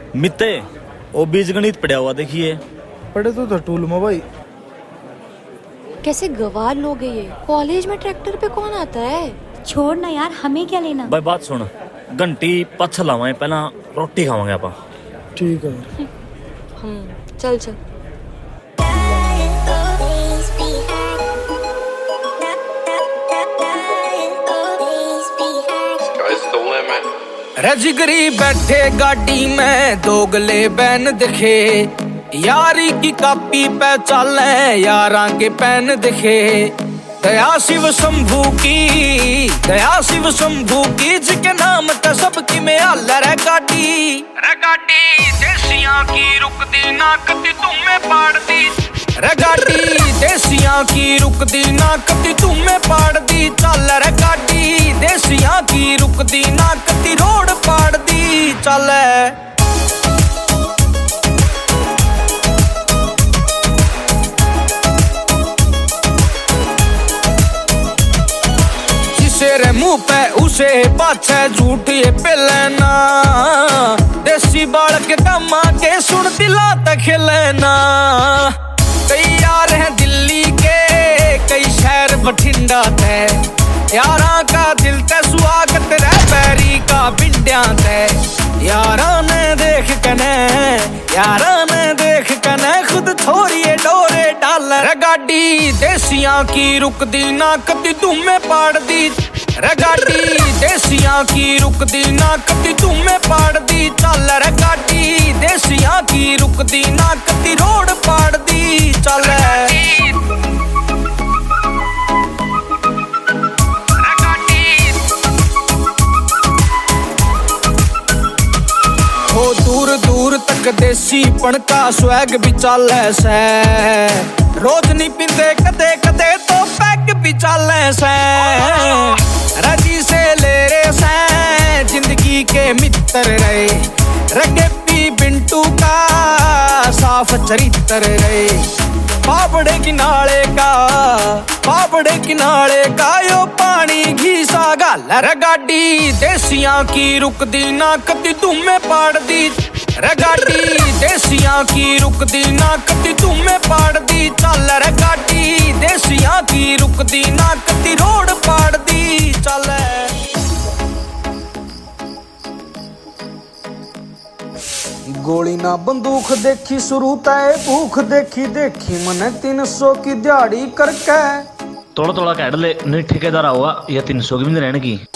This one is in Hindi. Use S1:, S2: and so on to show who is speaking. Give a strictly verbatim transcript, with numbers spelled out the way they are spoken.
S1: मित्ते वो बीज गणित पढ़ा हुआ देखिए।
S2: पढ़े तो था टूल में भाई।
S3: कैसे गवार लोग हैं ये। कॉलेज में ट्रैक्टर पे कौन आता है।
S4: छोड़ ना यार, हमें क्या लेना।
S1: भाई बात सुन, घंटी पछ लावे पहला रोटी खावांगे आप।
S2: ठीक है।
S3: हम्म चल चल।
S5: रजगरी बैठे गाड़ी में दोगले बैन दिखे, यारी की कापी पे चले यारा के पैन दिखे। दया शिव शंभू की, दया शिव शंभू की, जिसके नाम ते सबकी में आल रे गाड़ी। रे गाड़ी देसियां की रुकदी ना कदी तुम्हें पाड़ दी। रे गाड़ी देसियां की रुकदी ना कदी तुम्हें पाड़ दी। चल रे गाड़ी देसियां की रुकदी ना कदी रोड पाड़ दी। चल जिसे मुंह पे उसे पाछे झूठ ये पे लेना। देसी बाल के काम आगे सुन दिला तक खेलना। कई यार हैं दिल्ली के, कई शहर बठिंडा ते, यारा का दिल ते स्वागत रे बैरी का बिंडिया ते। यारा ने देख कने, यारा ने देख कने खुद थोड़ी डोरे डाल। रे गाड़ी देसियां की रुकदी ना कदी तुम्हें पाड़ दी। रे गाड़ी देसियां की रुकदी ना कदी तुम्हें पाड़ दी। चल रे गाड़ी देसियां की रुकदी ना कदी रोड पाड़ दी। चल हो दूर दूर तक देसी पण का स्वैग भी चाले से। रोज नहीं पींदे कदे कदे तो पैग भी चाले से। रजी से ले रे से जिंदगी के मित्र रहे। रगे पी बिंटू का साफ चरित्र रहे। पापड़े किनारे का, पापड़े किनारे का यो पानी घी सा गाल। रे गाड़ी देसियां की रुकदी ना कदी तुम्हें पाड़ दी। रे गाड़ी देसियां की रुकदी ना कदी तुम्हें पाड़ दी। चल रे गाड़ी देसियां की रुकदी ना कदी रोड पाड़ दी। चल
S2: गोली ना बंदूक देखी शुरू तय भूख देखी देखी मने तीन सौ की दिहाड़ी करके।
S1: थोड़ा थोड़ा कह ले नहीं ठेकेदार हुआ या तीन सौ की भी रहने की।